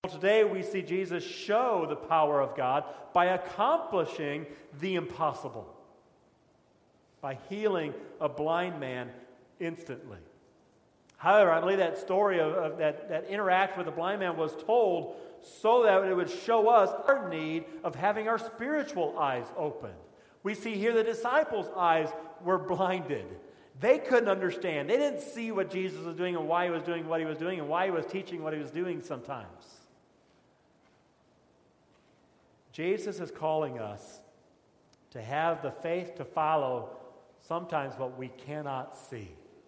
Today we see Jesus show the power of God by accomplishing the impossible, by healing a blind man instantly. However, I believe that story of that interaction with the blind man was told so that it would show us our need of having our spiritual eyes opened. We see here the disciples' eyes were blinded. They couldn't understand. They didn't see what Jesus was doing and why he was doing what he was doing and why he was teaching what he was doing sometimes. Jesus is calling us to have the faith to follow sometimes what we cannot see.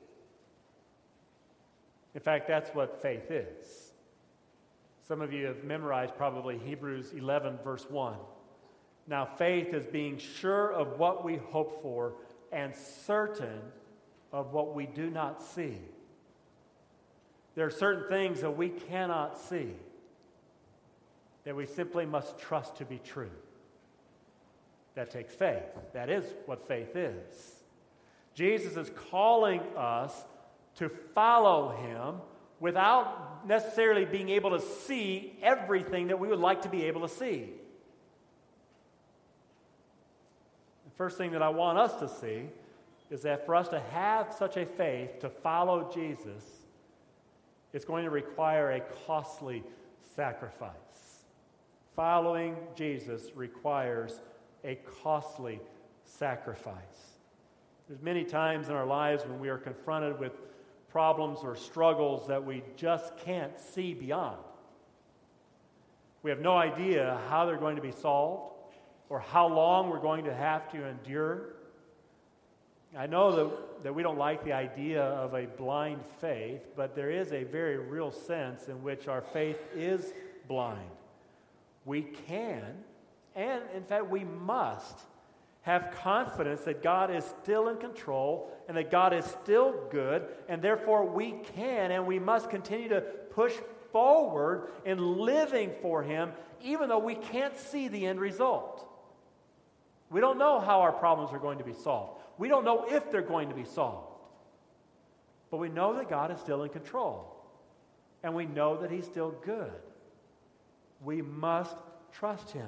In fact, that's what faith is. Some of you have memorized probably Hebrews 11, verse 1. Now, faith is being sure of what we hope for and certain of what we do not see. There are certain things that we cannot see that we simply must trust to be true. That takes faith. That is what faith is. Jesus is calling us to follow him without necessarily being able to see everything that we would like to be able to see. The first thing that I want us to see is that for us to have such a faith to follow Jesus, it's going to require a costly sacrifice. Following Jesus requires a costly sacrifice. There's many times in our lives when we are confronted with problems or struggles that we just can't see beyond. We have no idea how they're going to be solved or how long we're going to have to endure. I know that we don't like the idea of a blind faith, but there is a very real sense in which our faith is blind. We can, and in fact we must, have confidence that God is still in control and that God is still good, and therefore we can and we must continue to push forward in living for him even though we can't see the end result. We don't know how our problems are going to be solved. We don't know if they're going to be solved. But we know that God is still in control, and we know that he's still good. We must trust him.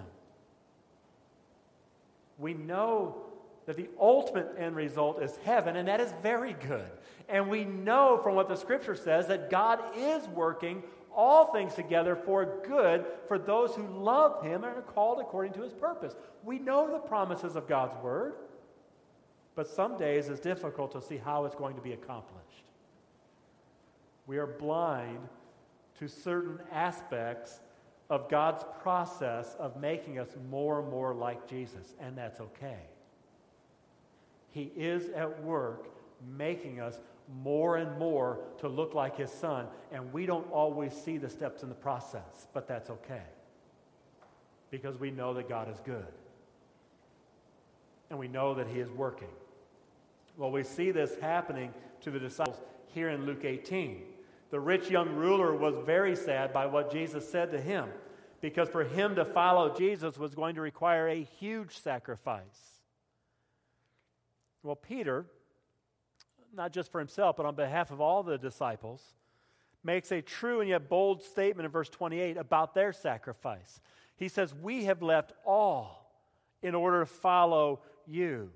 We know that the ultimate end result is heaven, and that is very good. And we know from what the Scripture says that God is working all things together for good for those who love him and are called according to his purpose. We know the promises of God's word, but some days it's difficult to see how it's going to be accomplished. We are blind to certain aspects of God's process of making us more and more like Jesus, and that's okay. He is at work making us more and more to look like his Son, and we don't always see the steps in the process, but that's okay, because we know that God is good, and we know that he is working. Well, we see this happening to the disciples here in Luke 18. The rich young ruler was very sad by what Jesus said to him, because for him to follow Jesus was going to require a huge sacrifice. Well, Peter, not just for himself, but on behalf of all the disciples, makes a true and yet bold statement in verse 28 about their sacrifice. He says, "We have left all in order to follow you."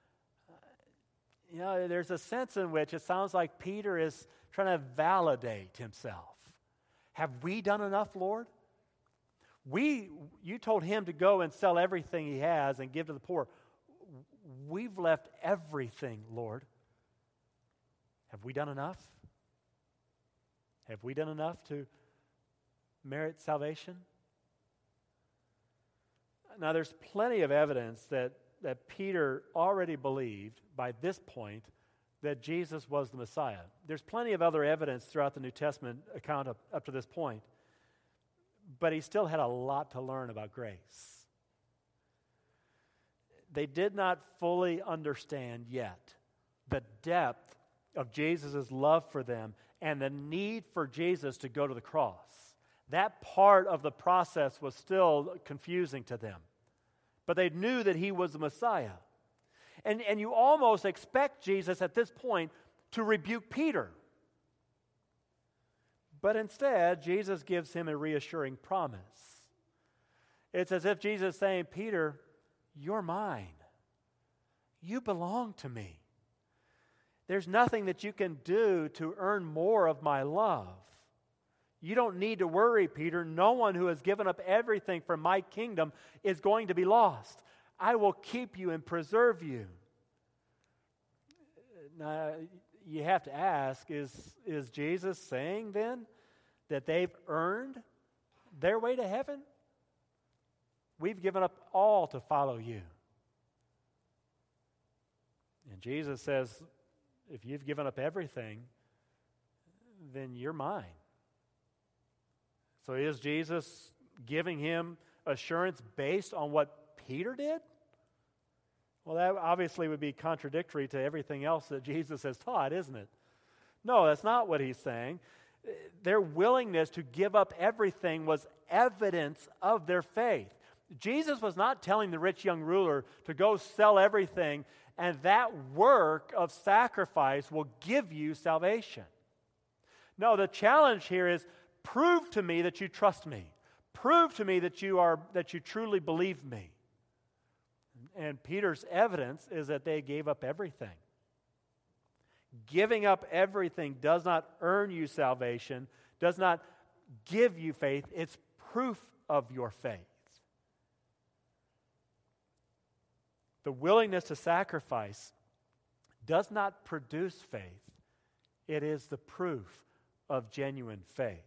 You know, there's a sense in which it sounds like Peter is trying to validate himself. Have we done enough, Lord? You told him to go and sell everything he has and give to the poor. We've left everything, Lord. Have we done enough? Have we done enough to merit salvation? Now, there's plenty of evidence that Peter already believed by this point that Jesus was the Messiah. There's plenty of other evidence throughout the New Testament account up to this point, but he still had a lot to learn about grace. They did not fully understand yet the depth of Jesus' love for them and the need for Jesus to go to the cross. That part of the process was still confusing to them. But they knew that he was the Messiah. And you almost expect Jesus at this point to rebuke Peter. But instead, Jesus gives him a reassuring promise. It's as if Jesus is saying, Peter, you're mine. You belong to me. There's nothing that you can do to earn more of my love. You don't need to worry, Peter. No one who has given up everything for my kingdom is going to be lost. I will keep you and preserve you. Now, you have to ask, is Jesus saying then that they've earned their way to heaven? We've given up all to follow you. And Jesus says, if you've given up everything, then you're mine. So is Jesus giving him assurance based on what Peter did? Well, that obviously would be contradictory to everything else that Jesus has taught, isn't it? No, that's not what he's saying. Their willingness to give up everything was evidence of their faith. Jesus was not telling the rich young ruler to go sell everything, and that work of sacrifice will give you salvation. No, the challenge here is, prove to me that you trust me. Prove to me that you truly believe me. And Peter's evidence is that they gave up everything. Giving up everything does not earn you salvation, does not give you faith. It's proof of your faith. The willingness to sacrifice does not produce faith. It is the proof of genuine faith.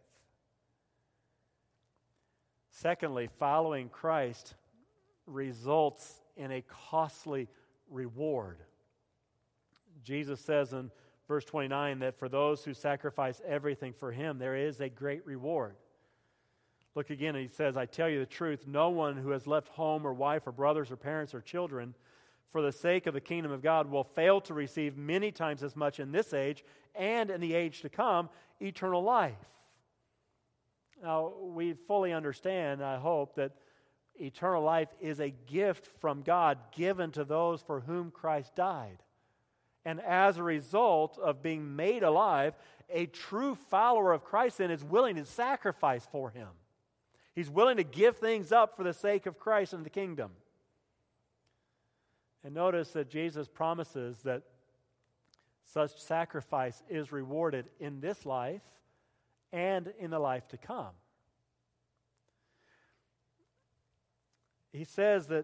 Secondly, following Christ results in a costly reward. Jesus says in verse 29 that for those who sacrifice everything for him, there is a great reward. Look again, and he says, I tell you the truth, no one who has left home or wife or brothers or parents or children for the sake of the kingdom of God will fail to receive many times as much in this age and in the age to come, eternal life. Now, we fully understand, I hope, that eternal life is a gift from God given to those for whom Christ died. And as a result of being made alive, a true follower of Christ then is willing to sacrifice for him. He's willing to give things up for the sake of Christ and the kingdom. And notice that Jesus promises that such sacrifice is rewarded in this life and in the life to come. He says that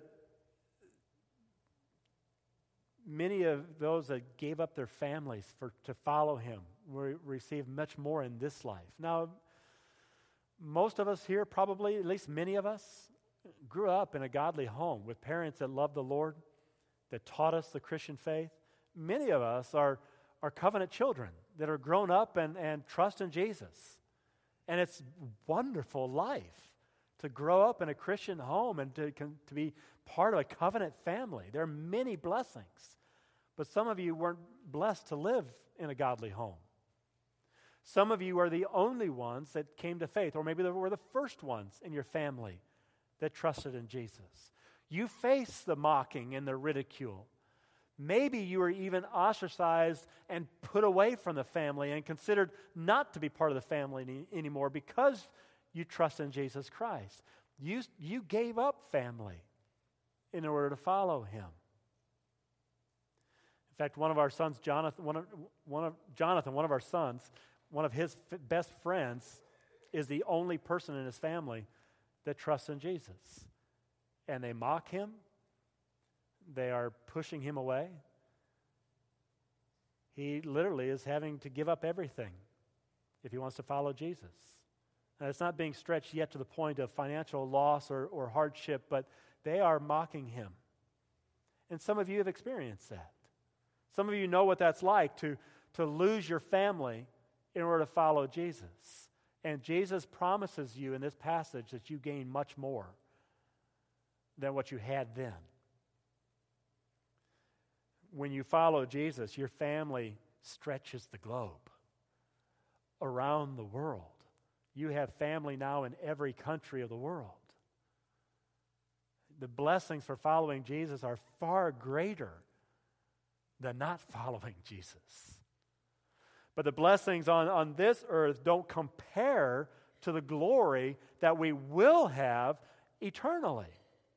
many of those that gave up their families to follow him will receive much more in this life. Now, most of us here, probably, at least many of us, grew up in a godly home with parents that loved the Lord, that taught us the Christian faith. Many of us are covenant children that are grown up and trust in Jesus. And it's wonderful life to grow up in a Christian home and to be part of a covenant family. There are many blessings. But some of you weren't blessed to live in a godly home. Some of you are the only ones that came to faith, or maybe they were the first ones in your family that trusted in Jesus. You face the mocking and the ridicule. Maybe you were even ostracized and put away from the family and considered not to be part of the family anymore because you trust in Jesus Christ. You gave up family in order to follow him. In fact, one of our sons, one of his best friends, is the only person in his family that trusts in Jesus. And they mock him. They are pushing him away. He literally is having to give up everything if he wants to follow Jesus. Now, it's not being stretched yet to the point of financial loss or hardship, but they are mocking him. And some of you have experienced that. Some of you know what that's like to lose your family in order to follow Jesus. And Jesus promises you in this passage that you gain much more than what you had then. When you follow Jesus, your family stretches the globe around the world. You have family now in every country of the world. The blessings for following Jesus are far greater than not following Jesus. But the blessings on this earth don't compare to the glory that we will have eternally.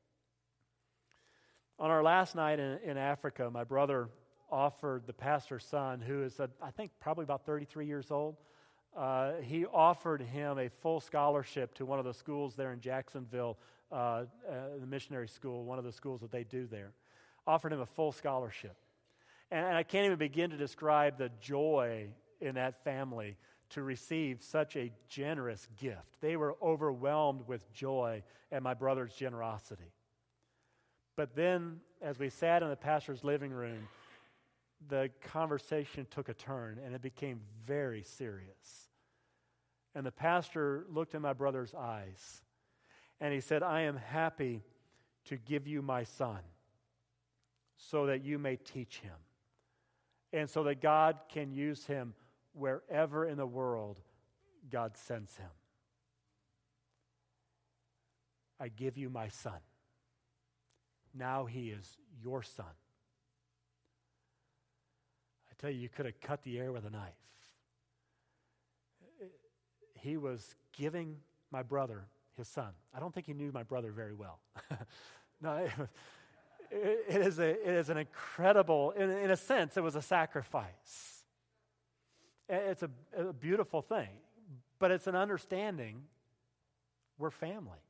On our last night in Africa, my brother offered the pastor's son, who is, I think, probably about 33 years old, he offered him a full scholarship to one of the schools there in Jacksonville, the missionary school, one of the schools that they do there. Offered him a full scholarship. And I can't even begin to describe the joy in that family to receive such a generous gift. They were overwhelmed with joy at my brother's generosity. But then, as we sat in the pastor's living room, the conversation took a turn, and it became very serious. And the pastor looked in my brother's eyes, and he said, "I am happy to give you my son so that you may teach him, and so that God can use him wherever in the world God sends him. I give you my son. Now he is your son." I tell you could have cut the air with a knife. He was giving my brother his son. I don't think he knew my brother very well. No, it is an incredible, in a sense, it was a sacrifice. It's a beautiful thing, but it's an understanding we're family.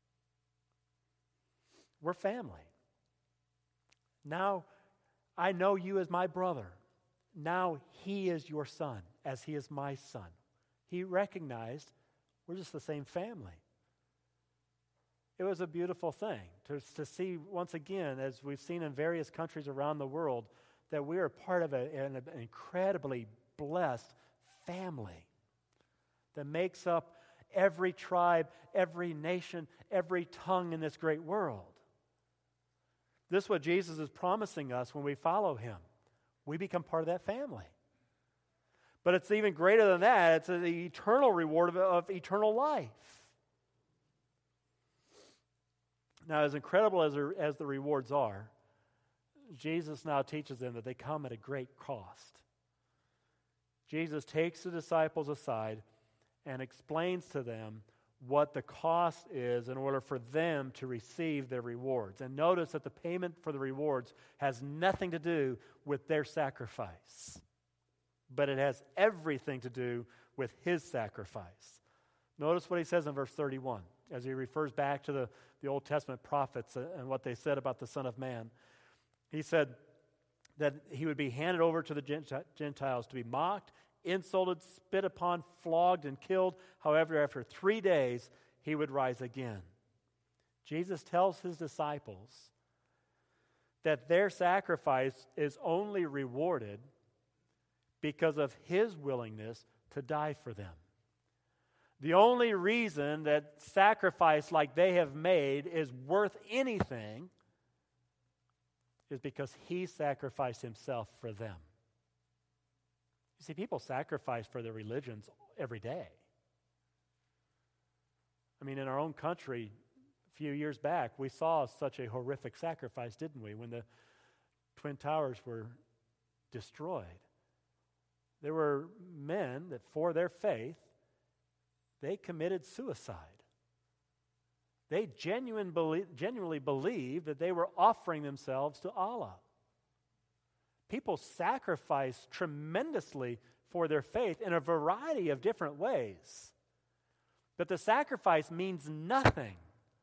We're family. Now, I know you as my brother. Now he is your son, as he is my son. He recognized we're just the same family. It was a beautiful thing to see once again, as we've seen in various countries around the world, that we are part of an incredibly blessed family that makes up every tribe, every nation, every tongue in this great world. This is what Jesus is promising us when we follow him. We become part of that family. But it's even greater than that. It's the eternal reward of eternal life. Now, as incredible as the rewards are, Jesus now teaches them that they come at a great cost. Jesus takes the disciples aside and explains to them what the cost is in order for them to receive their rewards. And notice that the payment for the rewards has nothing to do with their sacrifice, but it has everything to do with his sacrifice. Notice what he says in verse 31, as he refers back to the Old Testament prophets and what they said about the Son of Man. He said that he would be handed over to the Gentiles to be mocked, insulted, spit upon, flogged, and killed. However, after 3 days, he would rise again. Jesus tells his disciples that their sacrifice is only rewarded because of his willingness to die for them. The only reason that sacrifice like they have made is worth anything is because he sacrificed himself for them. You see, people sacrifice for their religions every day. I mean, in our own country, a few years back, we saw such a horrific sacrifice, didn't we, when the Twin Towers were destroyed. There were men that, for their faith, they committed suicide. They genuinely believed that they were offering themselves to Allah. People sacrifice tremendously for their faith in a variety of different ways. But the sacrifice means nothing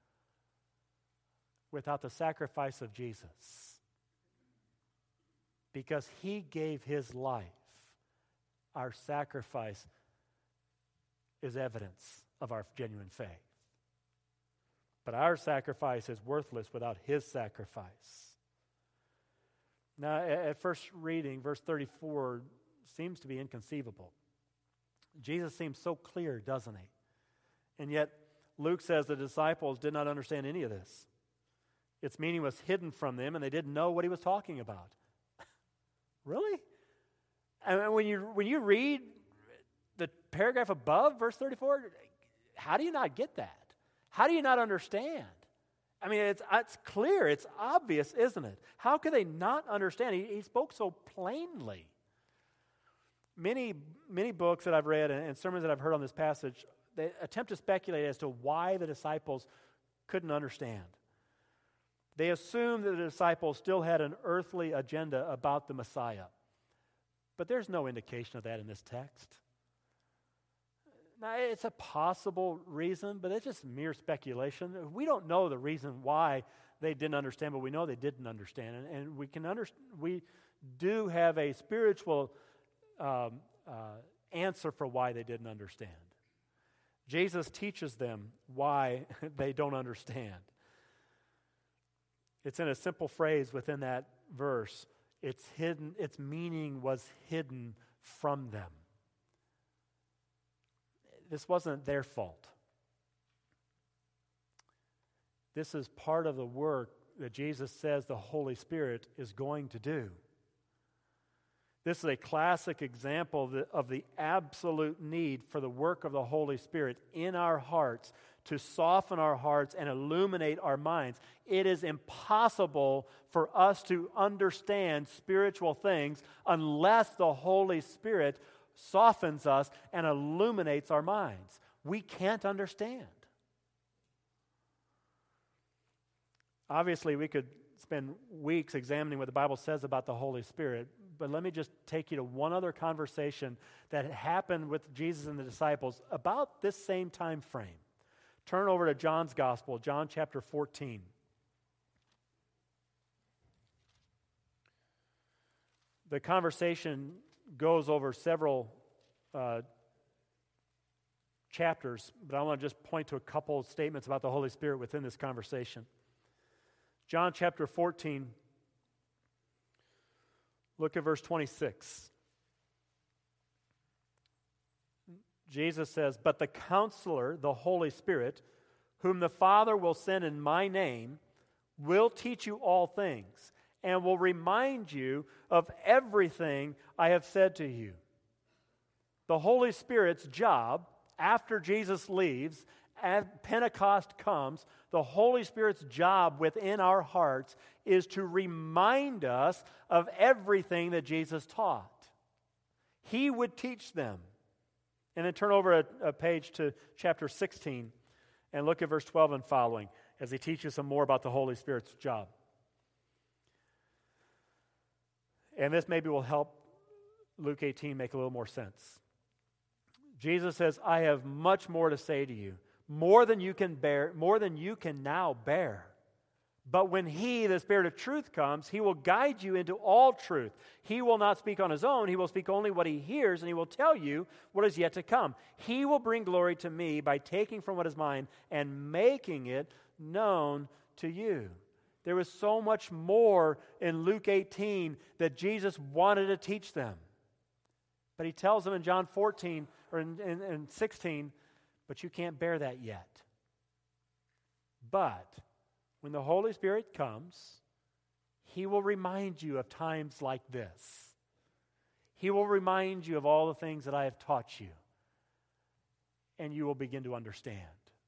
without the sacrifice of Jesus. Because he gave his life, our sacrifice is evidence of our genuine faith. But our sacrifice is worthless without his sacrifice. Now, at first reading, verse 34 seems to be inconceivable. Jesus seems so clear, doesn't he? And yet, Luke says the disciples did not understand any of this. Its meaning was hidden from them, and they didn't know what he was talking about. Really? And when you read the paragraph above, verse 34, how do you not get that? How do you not understand? I mean, it's clear, it's obvious, isn't it? How could they not understand? He spoke so plainly. Many books that I've read and sermons that I've heard on this passage, they attempt to speculate as to why the disciples couldn't understand. They assumed that the disciples still had an earthly agenda about the Messiah. But there's no indication of that in this text. Now, it's a possible reason, but it's just mere speculation. We don't know the reason why they didn't understand, but we know they didn't understand. And we do have a spiritual answer for why they didn't understand. Jesus teaches them why they don't understand. It's in a simple phrase within that verse. It's hidden. Its meaning was hidden from them. This wasn't their fault. This is part of the work that Jesus says the Holy Spirit is going to do. This is a classic example of the absolute need for the work of the Holy Spirit in our hearts to soften our hearts and illuminate our minds. It is impossible for us to understand spiritual things unless the Holy Spirit softens us and illuminates our minds. We can't understand. Obviously, we could spend weeks examining what the Bible says about the Holy Spirit, but let me just take you to one other conversation that happened with Jesus and the disciples about this same time frame. Turn over to John's Gospel, John chapter 14. The conversation goes over several chapters, but I want to just point to a couple of statements about the Holy Spirit within this conversation. John chapter 14, look at verse 26. Jesus says, "But the Counselor, the Holy Spirit, whom the Father will send in my name, will teach you all things, and will remind you of everything I have said to you." The Holy Spirit's job, after Jesus leaves, as Pentecost comes, the Holy Spirit's job within our hearts is to remind us of everything that Jesus taught. He would teach them. And then turn over a page to chapter 16 and look at verse 12 and following as he teaches some more about the Holy Spirit's job. And this maybe will help Luke 18 make a little more sense. Jesus says, "I have much more to say to you, more than you can bear, more than you can now bear. But when He, the Spirit of truth, comes, He will guide you into all truth. He will not speak on His own. He will speak only what He hears, and He will tell you what is yet to come. He will bring glory to me by taking from what is mine and making it known to you." There was so much more in Luke 18 that Jesus wanted to teach them. But He tells them in John 14, or in 16, but you can't bear that yet. But when the Holy Spirit comes, He will remind you of times like this. He will remind you of all the things that I have taught you, and you will begin to understand.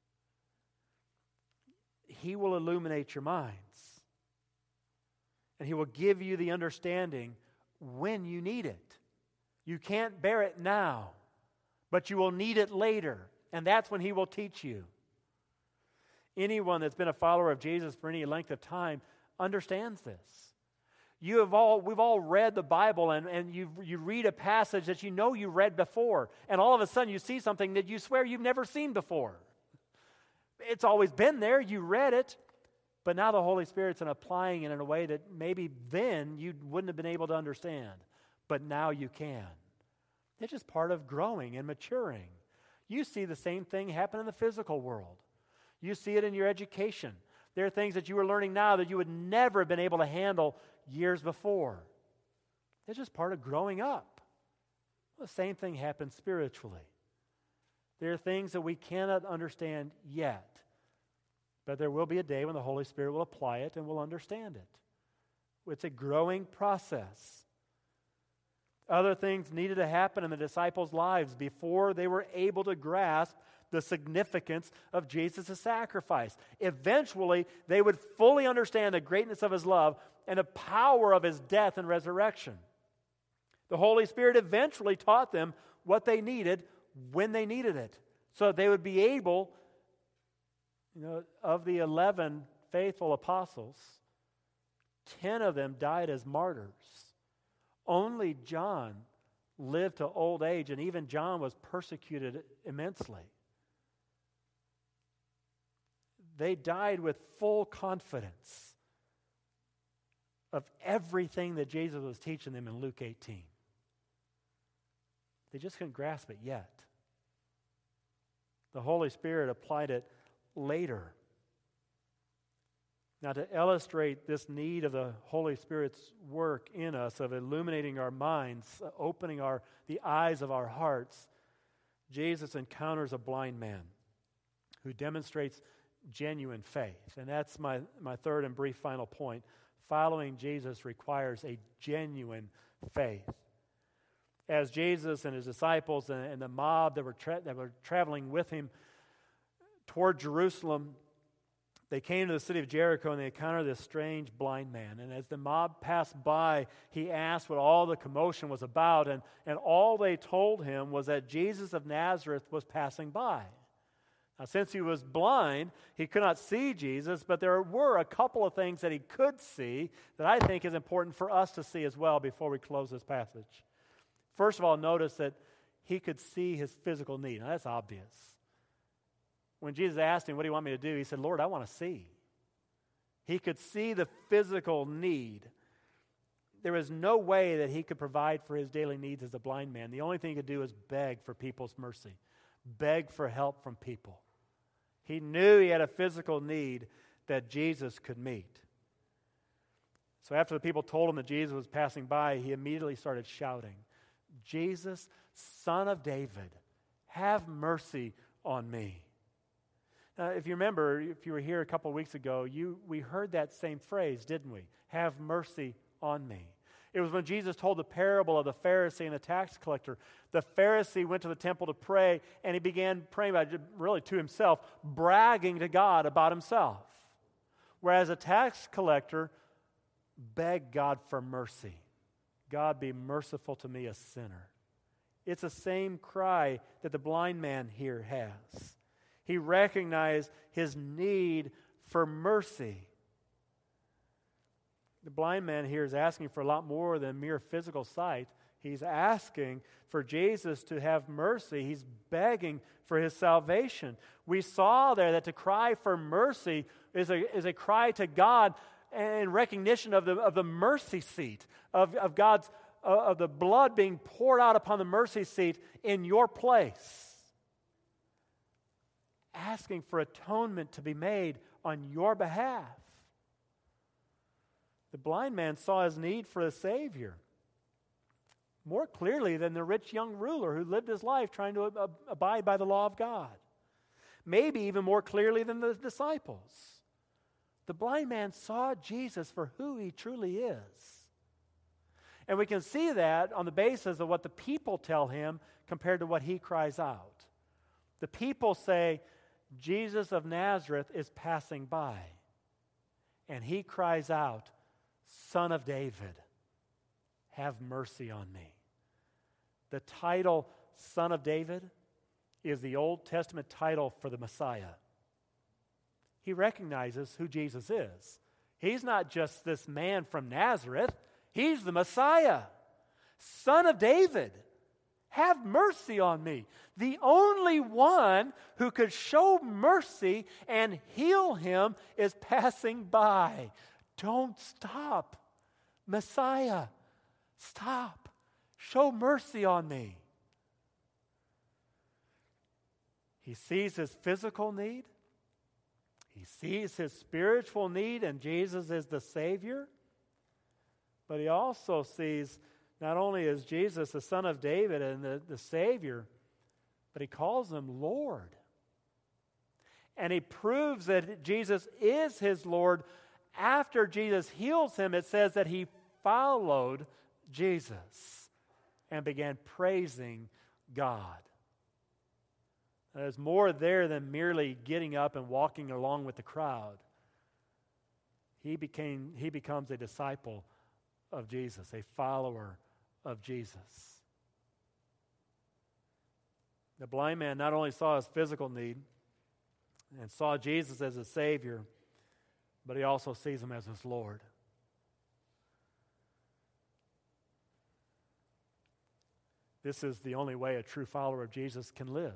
He will illuminate your minds, and He will give you the understanding when you need it. You can't bear it now, but you will need it later, and that's when He will teach you. Anyone that's been a follower of Jesus for any length of time understands this. We've all read the Bible, and you read a passage that you know you read before, and all of a sudden you see something that you swear you've never seen before. It's always been there, you read it, but now the Holy Spirit's applying it in a way that maybe then you wouldn't have been able to understand, but now you can. It's just part of growing and maturing. You see the same thing happen in the physical world. You see it in your education. There are things that you are learning now that you would never have been able to handle years before. It's just part of growing up. Well, the same thing happens spiritually. There are things that we cannot understand yet, but there will be a day when the Holy Spirit will apply it and we'll understand it. It's a growing process. Other things needed to happen in the disciples' lives before they were able to grasp the significance of Jesus' sacrifice. Eventually, they would fully understand the greatness of His love and the power of His death and resurrection. The Holy Spirit eventually taught them what they needed when they needed it, so that they would be able, of the 11 faithful apostles, 10 of them died as martyrs. Only John lived to old age, and even John was persecuted immensely. They died with full confidence of everything that Jesus was teaching them in Luke 18. They just couldn't grasp it yet. The Holy Spirit applied it later. Now, to illustrate this need of the Holy Spirit's work in us, of illuminating our minds, opening the eyes of our hearts, Jesus encounters a blind man who demonstrates genuine faith. And that's my third and brief final point. Following Jesus requires a genuine faith. As Jesus and his disciples and the mob that were traveling with him toward Jerusalem, they came to the city of Jericho and they encountered this strange blind man. And as the mob passed by, he asked what all the commotion was about. And all they told him was that Jesus of Nazareth was passing by. Now, since he was blind, he could not see Jesus, but there were a couple of things that he could see that I think is important for us to see as well before we close this passage. First of all, notice that he could see his physical need. Now, that's obvious. When Jesus asked him, what do you want me to do? He said, Lord, I want to see. He could see the physical need. There was no way that he could provide for his daily needs as a blind man. The only thing he could do is beg for people's mercy, beg for help from people. He knew he had a physical need that Jesus could meet. So after the people told him that Jesus was passing by, he immediately started shouting, Jesus, Son of David, have mercy on me. Now, if you remember, if you were here a couple of weeks ago, we heard that same phrase, didn't we? Have mercy on me. It was when Jesus told the parable of the Pharisee and the tax collector. The Pharisee went to the temple to pray, and he began praying really to himself, bragging to God about himself. Whereas a tax collector begged God for mercy. God, be merciful to me, a sinner. It's the same cry that the blind man here has. He recognized his need for mercy. The blind man here is asking for a lot more than mere physical sight. He's asking for Jesus to have mercy. He's begging for his salvation. We saw there that to cry for mercy is a cry to God in recognition of the mercy seat, of God's of the blood being poured out upon the mercy seat in your place. Asking for atonement to be made on your behalf. The blind man saw his need for a Savior more clearly than the rich young ruler who lived his life trying to abide by the law of God. Maybe even more clearly than the disciples. The blind man saw Jesus for who he truly is. And we can see that on the basis of what the people tell him compared to what he cries out. The people say, Jesus of Nazareth is passing by. And he cries out, Son of David, have mercy on me. The title, Son of David, is the Old Testament title for the Messiah. He recognizes who Jesus is. He's not just this man from Nazareth. He's the Messiah, Son of David. Have mercy on me. The only one who could show mercy and heal him is passing by. Don't stop. Messiah, stop. Show mercy on me. He sees his physical need. He sees his spiritual need, and Jesus is the Savior. But he also sees not only is Jesus the Son of David and the Savior, but he calls him Lord. And he proves that Jesus is his Lord. After Jesus heals him, it says that he followed Jesus and began praising God. There's more there than merely getting up and walking along with the crowd. He becomes a disciple of Jesus, a follower of Jesus. The blind man not only saw his physical need and saw Jesus as his Savior, but he also sees him as his Lord. This is the only way a true follower of Jesus can live.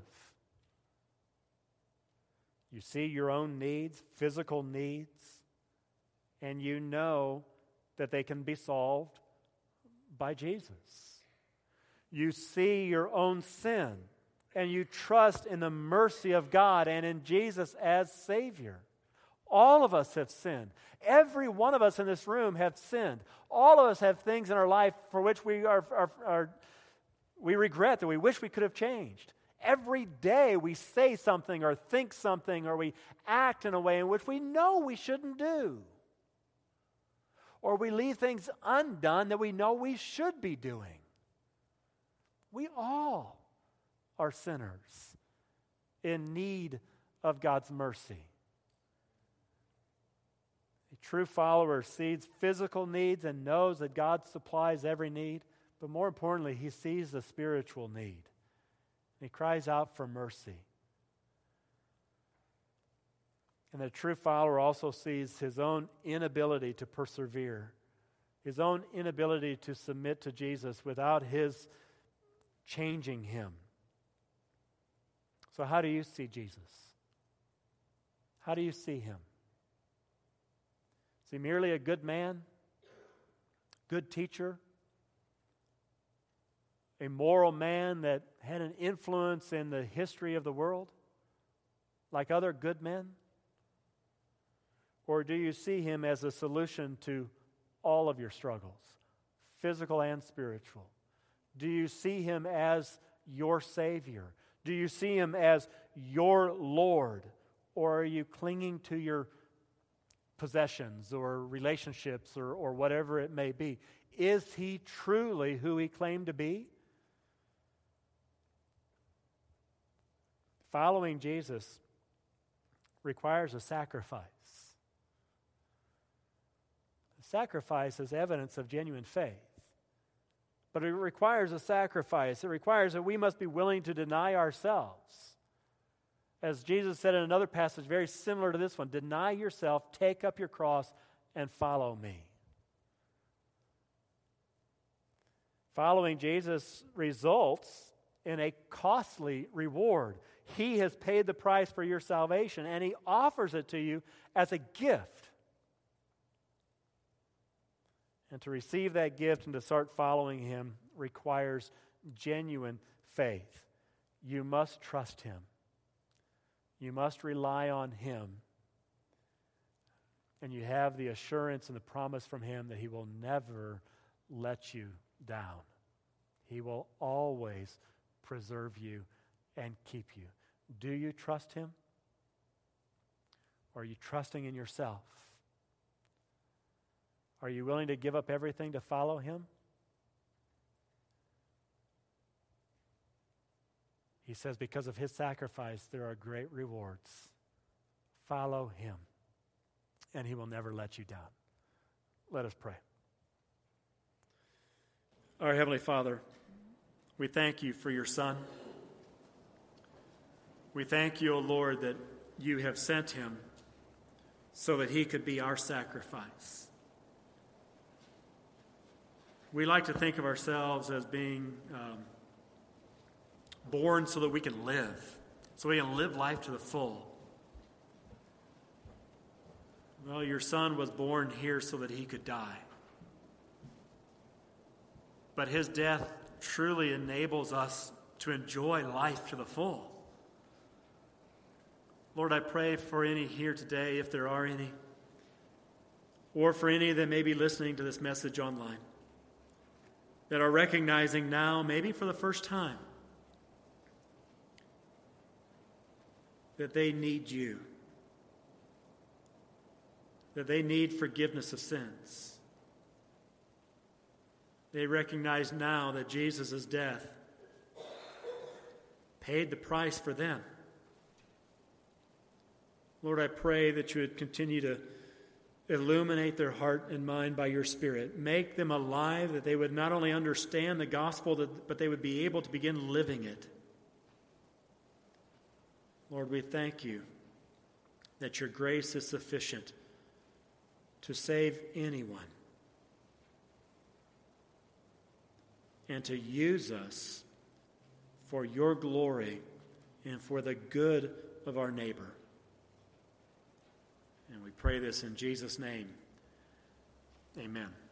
You see your own needs, physical needs, and you know that they can be solved by Jesus. You see your own sin, and you trust in the mercy of God and in Jesus as Savior. All of us have sinned. Every one of us in this room have sinned. All of us have things in our life for which we regret, that we wish we could have changed. Every day we say something or think something or we act in a way in which we know we shouldn't do. Or we leave things undone that we know we should be doing. We all are sinners in need of God's mercy. A true follower sees physical needs and knows that God supplies every need, but more importantly, he sees the spiritual need. He cries out for mercy. And the true follower also sees his own inability to persevere, his own inability to submit to Jesus without his changing him. So how do you see Jesus? How do you see him? Is he merely a good man, good teacher, a moral man that had an influence in the history of the world like other good men? Or do you see him as a solution to all of your struggles, physical and spiritual? Do you see him as your Savior? Do you see him as your Lord? Or are you clinging to your possessions or relationships or whatever it may be? Is he truly who he claimed to be? Following Jesus requires a sacrifice. Sacrifice is evidence of genuine faith. But it requires a sacrifice. It requires that we must be willing to deny ourselves. As Jesus said in another passage very similar to this one, deny yourself, take up your cross, and follow me. Following Jesus results in a costly reward. He has paid the price for your salvation, and he offers it to you as a gift. And to receive that gift and to start following him requires genuine faith. You must trust him. You must rely on him. And you have the assurance and the promise from him that he will never let you down. He will always preserve you and keep you. Do you trust him? Or are you trusting in yourself? Are you willing to give up everything to follow him? He says, because of his sacrifice, there are great rewards. Follow him, and he will never let you down. Let us pray. Our Heavenly Father, we thank you for your Son. We thank you, O Lord, that you have sent him so that he could be our sacrifice. We like to think of ourselves as being born so that we can live, so we can live life to the full. Well, your Son was born here so that he could die. But his death truly enables us to enjoy life to the full. Lord, I pray for any here today, if there are any, or for any that may be listening to this message online, that are recognizing now, maybe for the first time, that they need you, that they need forgiveness of sins. They recognize now that Jesus' death paid the price for them. Lord, I pray that you would continue to Illuminate their heart and mind by your Spirit. Make them alive, that they would not only understand the gospel, but they would be able to begin living it. Lord, we thank you that your grace is sufficient to save anyone and to use us for your glory and for the good of our neighbor. And we pray this in Jesus' name. Amen.